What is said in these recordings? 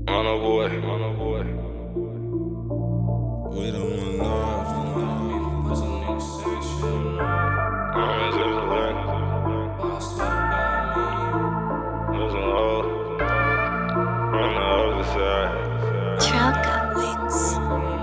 On a boy. We don't want love. I'm in There's an old on the other side. Trucker Wings.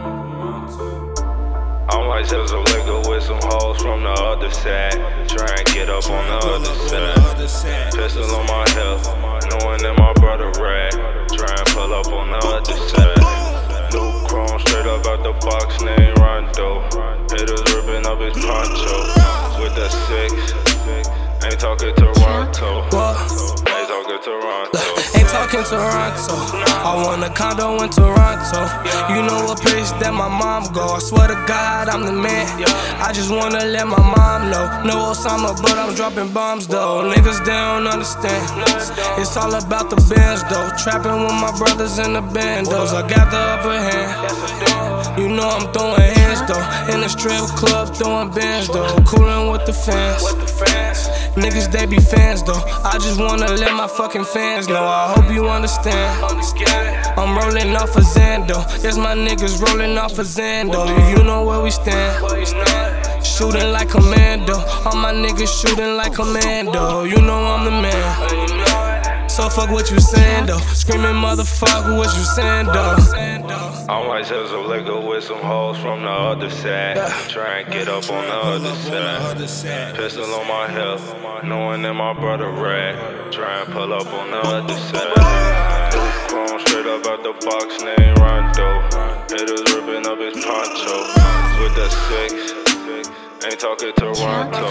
I might sell some liquor with some hoes from the other side. Try and get up on the other side. Pistol on my hip, knowing that my brother rad. Try and pull up on the other side. New chrome straight up out the box, name Rondo. Hitters ripping up his poncho with the 6. Ain't talking Toronto. Ain't talking Toronto. Ain't talking Toronto. I want a condo in Toronto. You know a place that my mom go. I swear to God, I'm the man. I just wanna let my mom know. No Osama, but I'm dropping bombs though. Niggas, they don't understand. It's all about the bands though. Trapping with my brothers in the bandos. I got the upper hand. You know I'm throwing hands though. In the strip club, throwing bands though. Coolin' with the fans. Niggas, they be fans though. I just wanna let my fucking fans know. I hope you understand. I'm rolling off a Xando. Yes, my niggas rolling off a Xando. You know where we stand. Shooting like commando. All my niggas shooting like commando. You know I'm the man. So fuck what you saying though. Screaming motherfucker, what you saying though. I might sell some liquor with some hoes from the other side. Try and get up on the other side. Pistol on my hip, knowing that my brother rad. Try and pull up on the other side. New chrome straight up out the box, name Rondo. Hitters ripping up his poncho with the 6. Ain't talking Toronto.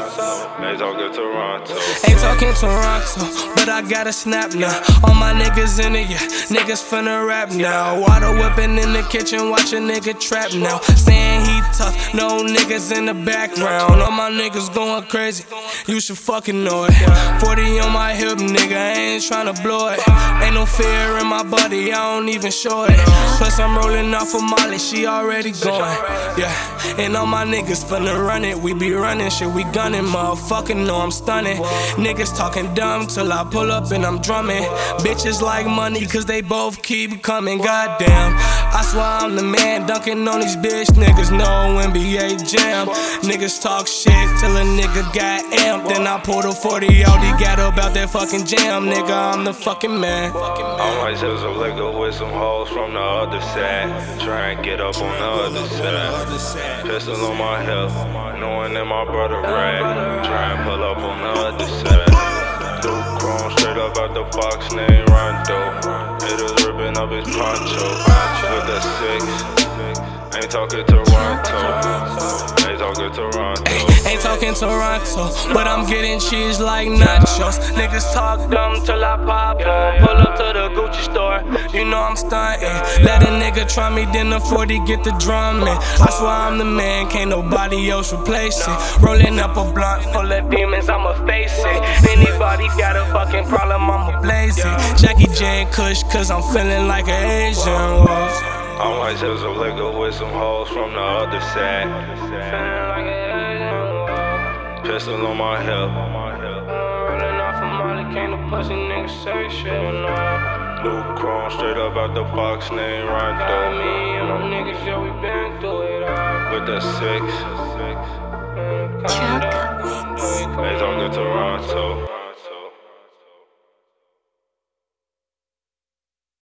Ain't talking Toronto. Ain't talking Toronto, but I got a snap now. All my niggas in it, yeah. Niggas finna rap now. Water whipping in the kitchen, watch a nigga trap now. Saying he tough, no niggas in the background. All my niggas going crazy, you should fucking know it. 40 on my hip, nigga, I ain't tryna blow it. Ain't no fear in my body, I don't even show it. Plus I'm rolling off of Molly, she already going. Yeah, and all my niggas finna run it. We be running shit, we gunning, motherfucking know I'm stunning. Niggas talking dumb till I pull up and I'm drumming. Bitches like money cause they both keep coming, goddamn. I swear I'm the man, dunking on these bitch niggas, no NBA jam. Niggas talk shit till a nigga got amped. Then I pull the 40 out, he got about that fucking jam. Nigga, I'm the fucking man. I might sell some liquor with some hoes from the other side. Try and get up on the other side. Pistol on my hip, knowing that my brother rad. Try and pull up on the other side. New chrome straight up out the box, name Rondo. Hitters ripping up his poncho with the 6. Ain't talking Toronto. Ain't talking Toronto. Ain't talking Toronto, but I'm getting cheese like nachos. Niggas talk dumb till I pop up. Pull up to the Gucci store, you know I'm stuntin'. Let a nigga try me, then the 40 get the drumming. I swear I'm the man, can't nobody else replace it. Rolling up a blunt full of demons, I'ma face it. Anybody got a fucking problem, I'ma blaze it. Jackie J and Kush, cause I'm feeling like an Asian. Whoa. I might sell some liquor with some hoes from the other side. Pistol on my hip. Rolling off of Molly, can't no pussy nigga say shit. New chrome straight up out the box, name Rondo. Me and my niggas, yeah, we been through it all. With the 6. Trucker Wings. Ain't talking Toronto.